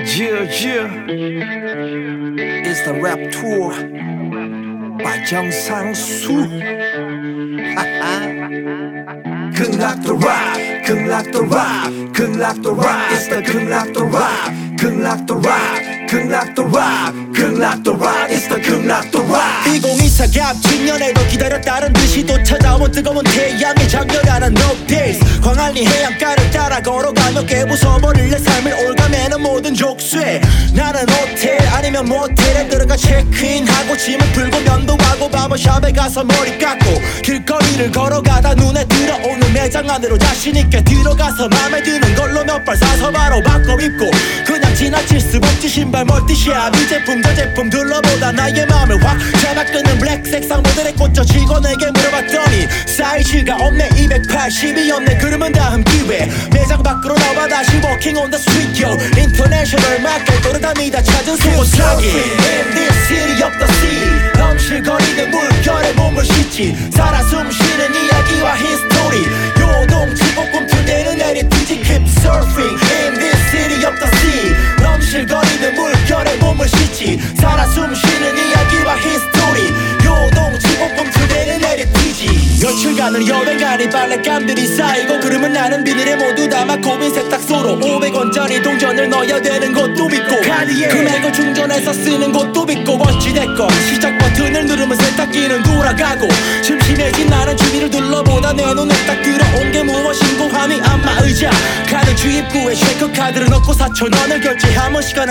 Yeah, yeah. It's the rap tour by 정상수. 극락 the rap, 극락 the rap, 극락 the rap. It's the 극락 the rap, 극락 the rap, 극락 the rap, 극락 the rap. It's the 극락 the rap. 2024 갑진년에도 기다렸다는 듯이 또 찾아온 뜨거운 태양의 장렬하는 No days. 광안리 해안가를 따라 걸어가며 깨부숴버릴 내 삶을 올가매는 모든 족쇄. 나는 호텔 아니면 모텔에 들어가 체크인하고 짐을 풀고 면도하고 바버샵에 가서 머리 깎고 길거리를 걸어가다 눈에 들어오는 매장 안으로 자신있게 들어가서 맘에 드는 걸로 몇 벌 사서 바로 바꿔 입고 그냥 지나칠 수 없지. 신발 멀티샵 이 제품 저 제품 둘러보다 나의 맘을 확 잡아끄는 블랙색 상모들에 꽂혀 직원에게 물어봤더니 사이즈가 없네 280이 없네 그러면 다음 기회 매장 밖으로 나와 다시 walking on the street yo International market 돌아다니다 찾은 소고사기 In this city of the sea 넘실거리는 물결에 몸을 싣지 살아 숨쉬는 이야기와 히스토리 요동치 볶음틀대는 LTG keep surfing In this city of the sea 넘실거리는 물결에 몸을 싣지 살아 숨쉬는 이야기와 히스토리 요동치 볶음틀대는 LTG 며칠간을 여행가니 빨랫감들이 쌓이고 그러면 나는 비닐에 모두 담아 고민 세탁소로 500원짜리 동전을 넣어야 되는 것도 믿고 금액을 충전해서 쓰는 것도 믿고 어찌됐건 시작 버튼을 누르면 세탁기는 돌아가고 심심해진 나는 주위를 둘러보다 내 눈에 딱 들어온 게 무엇인고 함이 안마의자 카드 주입구에 쉐이크카드를 넣고 4,000원을 결제하면 시간은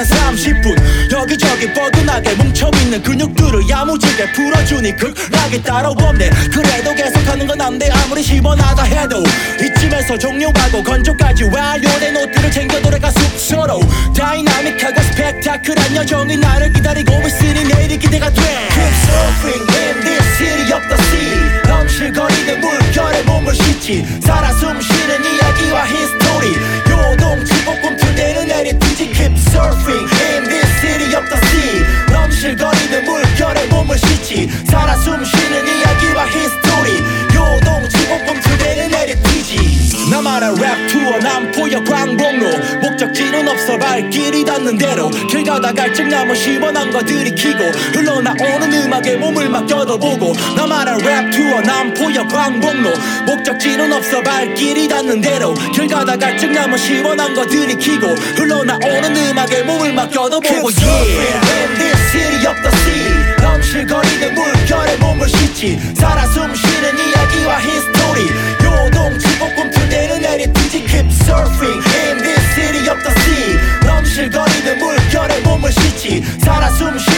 30분 여기저기 뻐근하게 뭉쳐있는 근육들을 야무지게 풀어주니 극락이 따로 없네 그래도 계속하는 건 안 돼 아무리 시원하다 해도 이쯤에서 종료하고 건조까지 완료된 노트를 챙겨 돌아가 숙소로 다이나믹하고 스펙타클한 여정이 나를 기다리고 있으니 내일이 기대가 돼 Keep surfing in this city of the sea 넘실거리는 물결에 몸을 싣지 살아 숨쉬는 이야기와 히스토리 요동치 볶음틀대는 LTG Keep surfing in this city of the sea 넘실거리는 물결에 몸을 싣지 살아 숨쉬는 이야기와 히스토리 요동치 볶음틀대는 LTG 나만의 랩 투어 남포역 광복로 목적지는 없어 발길이 닿는 대로 길 가다 갈증 남은 시원한 거 들이키고 흘러나오는 음악에 몸을 맡겨도 보고 나만의 랩 투어 남포역 광복로 목적지는 없어 발길이 닿는 대로 길 가다 갈증 남은 시원한 거 들이키고 흘러나오는 음악에 몸을 맡겨도 보고 Yeah In this city of the sea 넘실거리는 물결에 몸을 싣지 살아 숨쉬는 이야기와 히스토리 요동치 볶음틀대는 LTG keep surfing In this city of the sea 넘실거리는 물결에 몸을 싣지 살아 숨쉬는